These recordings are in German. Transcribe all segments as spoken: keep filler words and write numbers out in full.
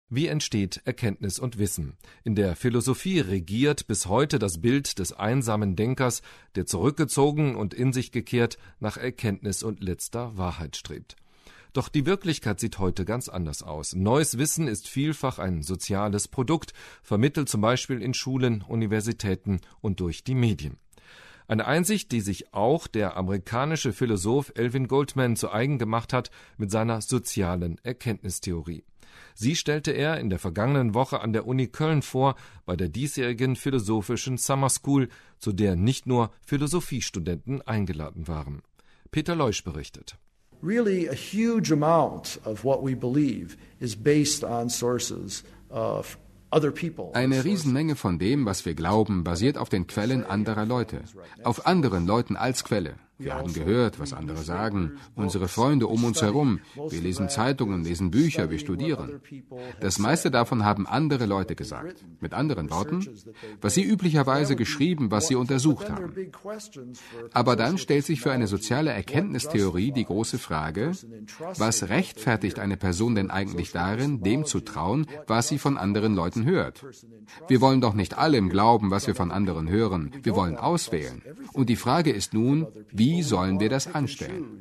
Wie entsteht Erkenntnis und Wissen? In der Philosophie regiert bis heute das Bild des einsamen Denkers, der zurückgezogen und in sich gekehrt nach Erkenntnis und letzter Wahrheit strebt. Doch die Wirklichkeit sieht heute ganz anders aus. Neues Wissen ist vielfach ein soziales Produkt, vermittelt zum Beispiel in Schulen, Universitäten und durch die Medien. Eine Einsicht, die sich auch der amerikanische Philosoph Elvin Goldman zu eigen gemacht hat mit seiner sozialen Erkenntnistheorie. Sie stellte er in der vergangenen Woche an der Uni Köln vor, bei der diesjährigen philosophischen Summer School, zu der nicht nur Philosophiestudenten eingeladen waren. Peter Leusch berichtet. Really a huge amount of what we believe is based on sources of other people. Eine Riesenmenge von dem, was wir glauben, basiert auf den Quellen anderer Leute, auf anderen Leuten als Quelle. Wir haben gehört, was andere sagen, unsere Freunde um uns herum. Wir lesen Zeitungen, lesen Bücher, wir studieren. Das meiste davon haben andere Leute gesagt. Mit anderen Worten, was sie üblicherweise geschrieben, was sie untersucht haben. Aber dann stellt sich für eine soziale Erkenntnistheorie die große Frage, was rechtfertigt eine Person denn eigentlich darin, dem zu trauen, was sie von anderen Leuten hört? Wir wollen doch nicht allem glauben, was wir von anderen hören. Wir wollen auswählen. Und die Frage ist nun, wie Wie sollen wir das anstellen?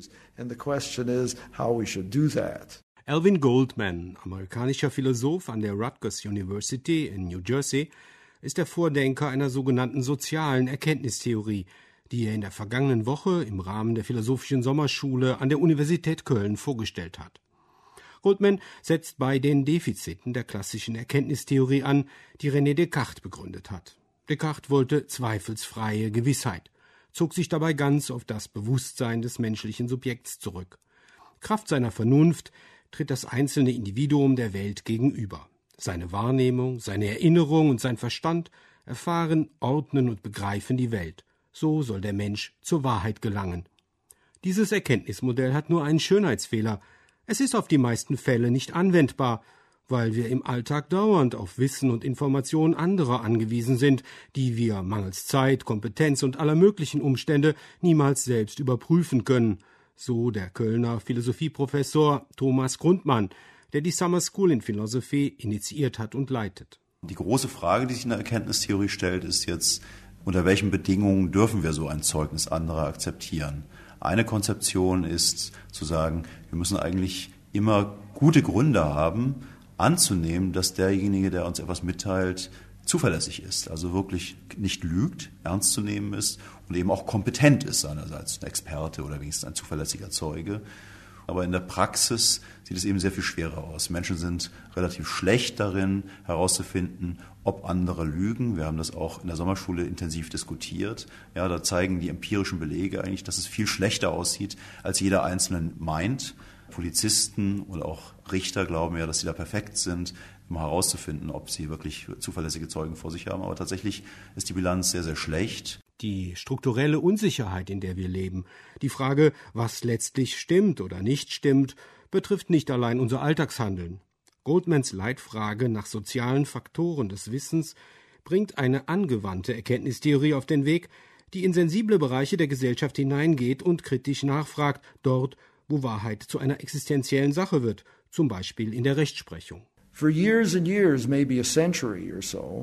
Elvin Goldman, amerikanischer Philosoph an der Rutgers University in New Jersey, ist der Vordenker einer sogenannten sozialen Erkenntnistheorie, die er in der vergangenen Woche im Rahmen der Philosophischen Sommerschule an der Universität Köln vorgestellt hat. Goldman setzt bei den Defiziten der klassischen Erkenntnistheorie an, die René Descartes begründet hat. Descartes wollte zweifelsfreie Gewissheit, zog sich dabei ganz auf das Bewusstsein des menschlichen Subjekts zurück. Kraft seiner Vernunft tritt das einzelne Individuum der Welt gegenüber. Seine Wahrnehmung, seine Erinnerung und sein Verstand erfahren, ordnen und begreifen die Welt. So soll der Mensch zur Wahrheit gelangen. Dieses Erkenntnismodell hat nur einen Schönheitsfehler. Es ist auf die meisten Fälle nicht anwendbar, weil wir im Alltag dauernd auf Wissen und Informationen anderer angewiesen sind, die wir mangels Zeit, Kompetenz und aller möglichen Umstände niemals selbst überprüfen können, so der Kölner Philosophieprofessor Thomas Grundmann, der die Summer School in Philosophy initiiert hat und leitet. Die große Frage, die sich in der Erkenntnistheorie stellt, ist jetzt, unter welchen Bedingungen dürfen wir so ein Zeugnis anderer akzeptieren? Eine Konzeption ist zu sagen, wir müssen eigentlich immer gute Gründe haben, anzunehmen, dass derjenige, der uns etwas mitteilt, zuverlässig ist, also wirklich nicht lügt, ernst zu nehmen ist und eben auch kompetent ist seinerseits, ein Experte oder wenigstens ein zuverlässiger Zeuge. Aber in der Praxis sieht es eben sehr viel schwerer aus. Menschen sind relativ schlecht darin, herauszufinden, ob andere lügen. Wir haben das auch in der Sommerschule intensiv diskutiert. Ja, da zeigen die empirischen Belege eigentlich, dass es viel schlechter aussieht, als jeder Einzelne meint. Polizisten oder auch Richter glauben ja, dass sie da perfekt sind, um herauszufinden, ob sie wirklich zuverlässige Zeugen vor sich haben. Aber tatsächlich ist die Bilanz sehr, sehr schlecht. Die strukturelle Unsicherheit, in der wir leben, die Frage, was letztlich stimmt oder nicht stimmt, betrifft nicht allein unser Alltagshandeln. Goldmans Leitfrage nach sozialen Faktoren des Wissens bringt eine angewandte Erkenntnistheorie auf den Weg, die in sensible Bereiche der Gesellschaft hineingeht und kritisch nachfragt, dort, wo Wahrheit zu einer existenziellen Sache wird, zum Beispiel in der Rechtsprechung. For years and years, maybe a century or so,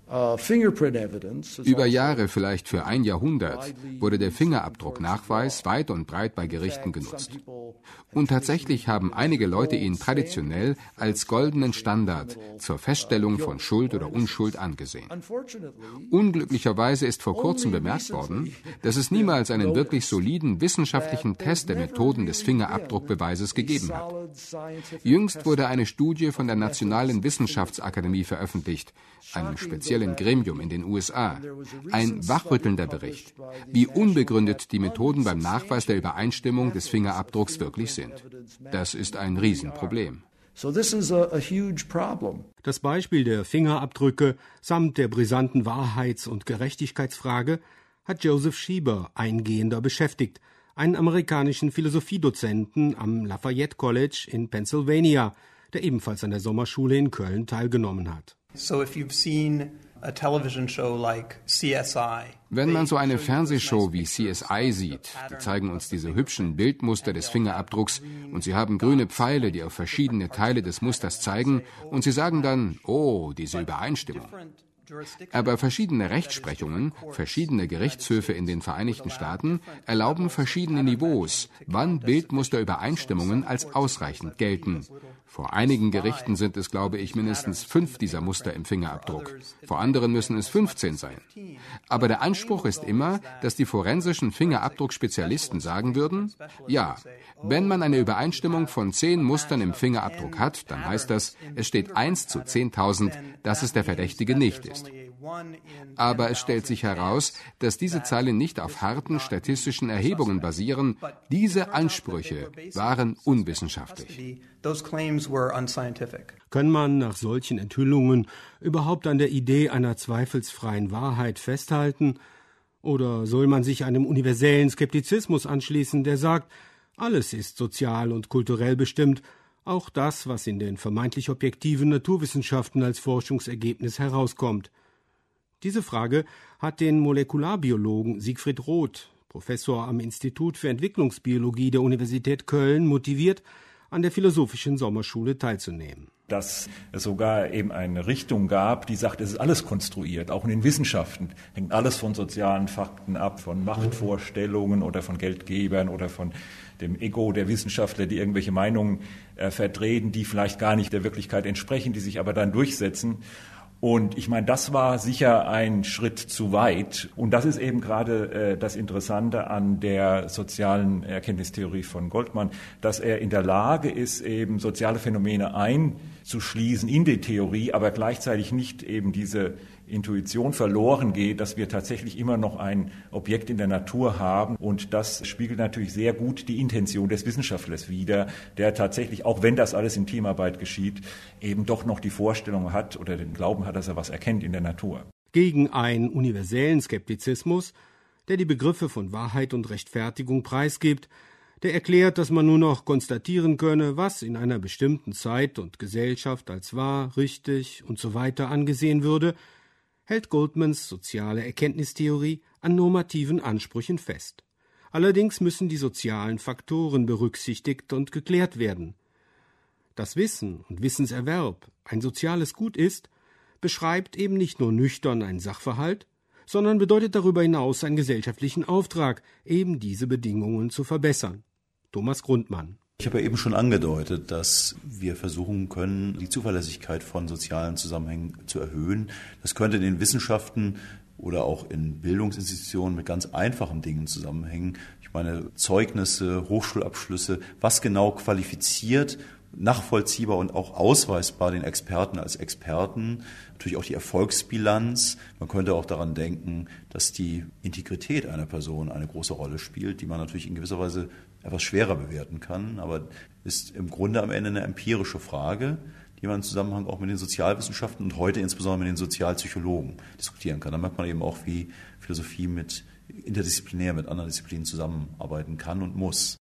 Über Jahre, vielleicht für ein Jahrhundert, wurde der Fingerabdrucknachweis weit und breit bei Gerichten genutzt. Und tatsächlich haben einige Leute ihn traditionell als goldenen Standard zur Feststellung von Schuld oder Unschuld angesehen. Unglücklicherweise ist vor kurzem bemerkt worden, dass es niemals einen wirklich soliden wissenschaftlichen Test der Methoden des Fingerabdruckbeweises gegeben hat. Jüngst wurde eine Studie von der Nationalen Wissenschaftsakademie veröffentlicht, einem speziellen Gremium in den U S A. Ein wachrüttelnder Bericht, wie unbegründet die Methoden beim Nachweis der Übereinstimmung des Fingerabdrucks wirklich sind. Das ist ein Riesenproblem. Das Beispiel der Fingerabdrücke samt der brisanten Wahrheits- und Gerechtigkeitsfrage hat Joseph Schieber eingehender beschäftigt, einen amerikanischen Philosophiedozenten am Lafayette College in Pennsylvania, der ebenfalls an der Sommerschule in Köln teilgenommen hat. So if you've seen a television show like C S I. Wenn man so eine Fernsehshow wie C S I sieht, die zeigen uns diese hübschen Bildmuster des Fingerabdrucks und sie haben grüne Pfeile, die auf verschiedene Teile des Musters zeigen und sie sagen dann, oh, diese Übereinstimmung. Aber verschiedene Rechtsprechungen, verschiedene Gerichtshöfe in den Vereinigten Staaten erlauben verschiedene Niveaus, wann Bildmusterübereinstimmungen als ausreichend gelten. Vor einigen Gerichten sind es, glaube ich, mindestens fünf dieser Muster im Fingerabdruck. Vor anderen müssen es fünfzehn sein. Aber der Anspruch ist immer, dass die forensischen Fingerabdruckspezialisten sagen würden, ja, wenn man eine Übereinstimmung von zehn Mustern im Fingerabdruck hat, dann heißt das, es steht eins zu zehntausend, dass es der Verdächtige nicht ist. Aber es stellt sich heraus, dass diese Zahlen nicht auf harten statistischen Erhebungen basieren. Diese Ansprüche waren unwissenschaftlich. Kann man nach solchen Enthüllungen überhaupt an der Idee einer zweifelsfreien Wahrheit festhalten? Oder soll man sich einem universellen Skeptizismus anschließen, der sagt, alles ist sozial und kulturell bestimmt, auch das, was in den vermeintlich objektiven Naturwissenschaften als Forschungsergebnis herauskommt? Diese Frage hat den Molekularbiologen Siegfried Roth, Professor am Institut für Entwicklungsbiologie der Universität Köln, motiviert, an der Philosophischen Sommerschule teilzunehmen. Dass es sogar eben eine Richtung gab, die sagt, es ist alles konstruiert, auch in den Wissenschaften hängt alles von sozialen Fakten ab, von Machtvorstellungen oder von Geldgebern oder von dem Ego der Wissenschaftler, die irgendwelche Meinungen äh, vertreten, die vielleicht gar nicht der Wirklichkeit entsprechen, die sich aber dann durchsetzen. Und ich meine, das war sicher ein Schritt zu weit. Und das ist eben gerade äh, das Interessante an der sozialen Erkenntnistheorie von Goldman, dass er in der Lage ist, eben soziale Phänomene einzuschließen in die Theorie, aber gleichzeitig nicht eben diese Intuition verloren geht, dass wir tatsächlich immer noch ein Objekt in der Natur haben. Und das spiegelt natürlich sehr gut die Intention des Wissenschaftlers wider, der tatsächlich, auch wenn das alles in Teamarbeit geschieht, eben doch noch die Vorstellung hat oder den Glauben hat, dass er was erkennt in der Natur. Gegen einen universellen Skeptizismus, der die Begriffe von Wahrheit und Rechtfertigung preisgibt, der erklärt, dass man nur noch konstatieren könne, was in einer bestimmten Zeit und Gesellschaft als wahr, richtig und so weiter angesehen würde, hält Goldmans soziale Erkenntnistheorie an normativen Ansprüchen fest. Allerdings müssen die sozialen Faktoren berücksichtigt und geklärt werden. Dass Wissen und Wissenserwerb ein soziales Gut ist, beschreibt eben nicht nur nüchtern einen Sachverhalt, sondern bedeutet darüber hinaus einen gesellschaftlichen Auftrag, eben diese Bedingungen zu verbessern. Thomas Grundmann. Ich habe ja eben schon angedeutet, dass wir versuchen können, die Zuverlässigkeit von sozialen Zusammenhängen zu erhöhen. Das könnte in den Wissenschaften oder auch in Bildungsinstitutionen mit ganz einfachen Dingen zusammenhängen. Ich meine, Zeugnisse, Hochschulabschlüsse, was genau qualifiziert, nachvollziehbar und auch ausweisbar den Experten als Experten. Natürlich auch die Erfolgsbilanz. Man könnte auch daran denken, dass die Integrität einer Person eine große Rolle spielt, die man natürlich in gewisser Weise etwas schwerer bewerten kann, aber ist im Grunde am Ende eine empirische Frage, die man im Zusammenhang auch mit den Sozialwissenschaften und heute insbesondere mit den Sozialpsychologen diskutieren kann. Da merkt man eben auch, wie Philosophie mit interdisziplinär mit anderen Disziplinen zusammenarbeiten kann und muss.